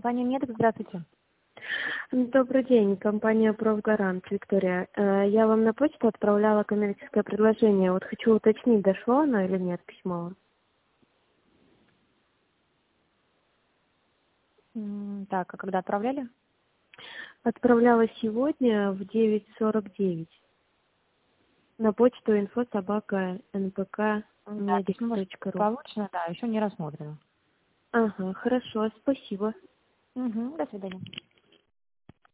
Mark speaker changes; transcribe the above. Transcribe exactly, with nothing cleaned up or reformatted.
Speaker 1: Компания «Медик», здравствуйте.
Speaker 2: Добрый день, компания «Профгарант», Виктория. Э, Я вам на почту отправляла коммерческое предложение. Вот хочу уточнить, дошло оно или нет, письмо.
Speaker 1: М, Так, а когда отправляли?
Speaker 2: Отправляла сегодня в девять сорок девять на почту инфо собака эн пэ ка
Speaker 1: Да,
Speaker 2: медикс
Speaker 1: письмо ваше
Speaker 2: точка ру.
Speaker 1: получено, да, еще не рассмотрено.
Speaker 2: Ага, хорошо, спасибо.
Speaker 1: Угу, до свидания.